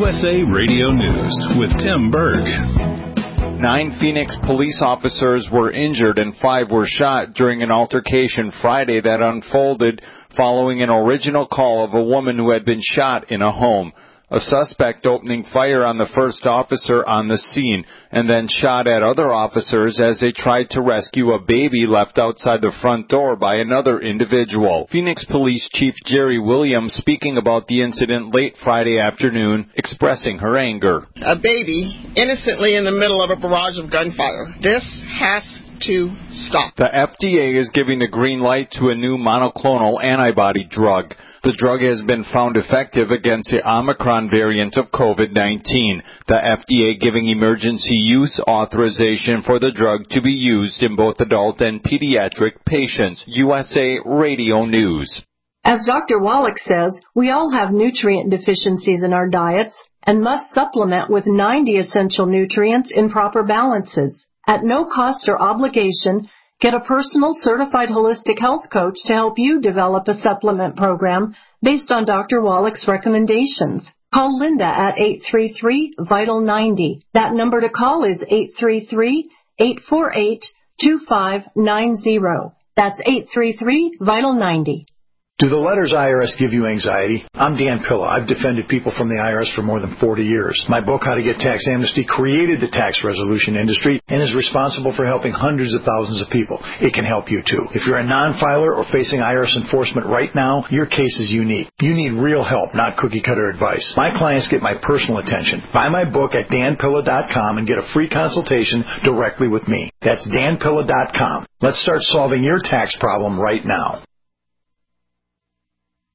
USA Radio News with Tim Berg. 9 Phoenix police officers were injured and 5 were shot during an altercation Friday that unfolded following an original call of a woman who had been shot in a home. A suspect opening fire on the first officer on the scene and then shot at other officers as they tried to rescue a baby left outside the front door by another individual. Phoenix Police Chief Jerry Williams speaking about the incident late Friday afternoon, expressing her anger. A baby innocently in the middle of a barrage of gunfire. This has to stop. The FDA is giving the green light to a new monoclonal antibody drug. The drug has been found effective against the Omicron variant of COVID-19. The FDA giving emergency use authorization for the drug to be used in both adult and pediatric patients. USA Radio News. As Dr. Wallach says, we all have nutrient deficiencies in our diets and must supplement with 90 essential nutrients in proper balances. At no cost or obligation, get a personal certified holistic health coach to help you develop a supplement program based on Dr. Wallach's recommendations. Call Linda at 833-VITAL-90. That number to call is 833-848-2590. That's 833-VITAL-90. Do the letters IRS give you anxiety? I'm Dan Pilla. I've defended people from the IRS for more than 40 years. My book, How to Get Tax Amnesty, created the tax resolution industry and is responsible for helping hundreds of thousands of people. It can help you, too. If you're a non-filer or facing IRS enforcement right now, your case is unique. You need real help, not cookie-cutter advice. My clients get my personal attention. Buy my book at danpilla.com and get a free consultation directly with me. That's danpilla.com. Let's start solving your tax problem right now.